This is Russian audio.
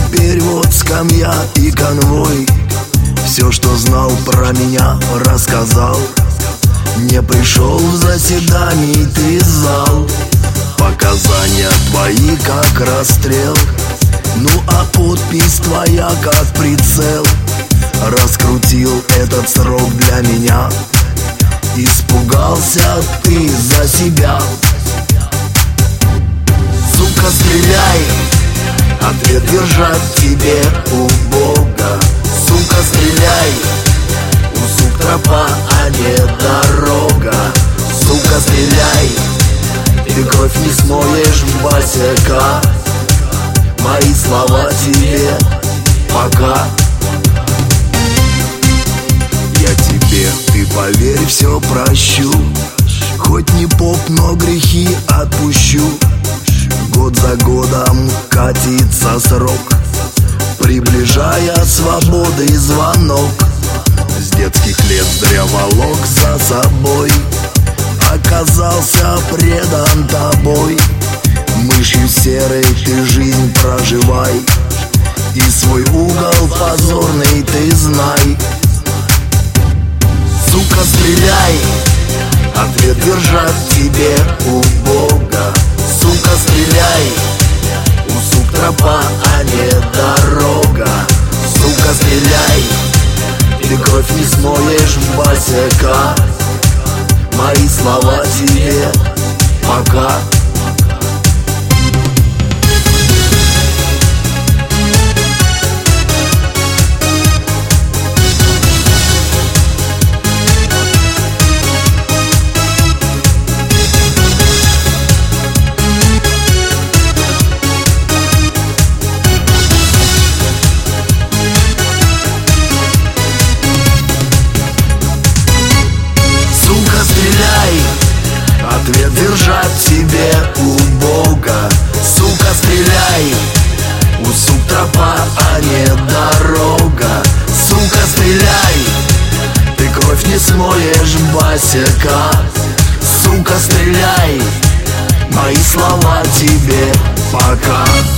теперь вот скамья и конвой. Все, что знал про меня, рассказал. Не пришел в заседание ты зал. Показания твои как расстрел, ну а подпись твоя как прицел. Раскрутил этот срок для меня. Испугался ты за себя. Сука, стреляй, ответ держать тебе у Бога. Сука, стреляй, у сук тропа, а не дорога. Сука, стреляй, ты кровь не смоешь, басяка. Мои слова тебе пока. Я тебе, ты поверь, все прощу. Хоть не поп, но грехи отпущу. Год за годом катится срок, приближая свободы звонок. С детских лет зря волок за собой, оказался предан тобой. Мышью серой ты жизнь проживай, и свой угол позорный ты знай. Сука, стреляй, ответ держать тебе у Бога. Сука, стреляй, у сук тропа, а не дорога. Сука, стреляй, ты кровь не смоешь, басяка. Мои слова тебе пока. Ответ держать тебе у Бога. Сука, стреляй, у сук тропа, а не дорога. Сука, стреляй, ты кровь не смоешь, басяка. Сука, стреляй, мои слова тебе пока.